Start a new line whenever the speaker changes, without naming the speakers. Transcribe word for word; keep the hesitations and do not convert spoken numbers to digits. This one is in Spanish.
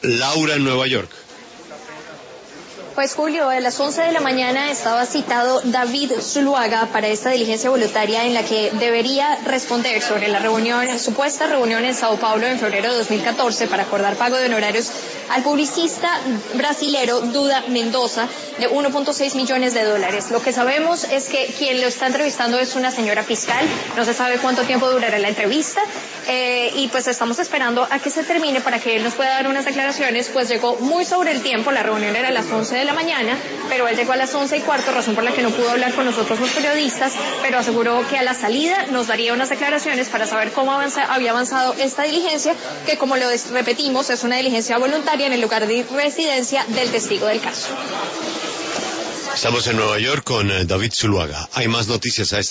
Laura en Nueva York.
Pues Julio, a las once de la mañana estaba citado David Zuluaga para esta diligencia voluntaria en la que debería responder sobre la reunión, supuesta reunión en Sao Paulo en febrero de dos mil catorce para acordar pago de honorarios al publicista brasilero Duda Mendoza de uno punto seis millones de dólares. Lo que sabemos es que quien lo está entrevistando es una señora fiscal, no se sabe cuánto tiempo durará la entrevista eh, y pues estamos esperando a que se termine para que él nos pueda dar unas declaraciones, pues llegó muy sobre el tiempo, la reunión era a las once de la mañana, pero él llegó a las once y cuarto, razón por la que no pudo hablar con nosotros los periodistas, pero aseguró que a la salida nos daría unas declaraciones para saber cómo avanza, había avanzado esta diligencia, que como lo repetimos es una diligencia voluntaria en el lugar de residencia del testigo del caso.
Estamos en Nueva York con David Zuluaga. Hay más noticias a esta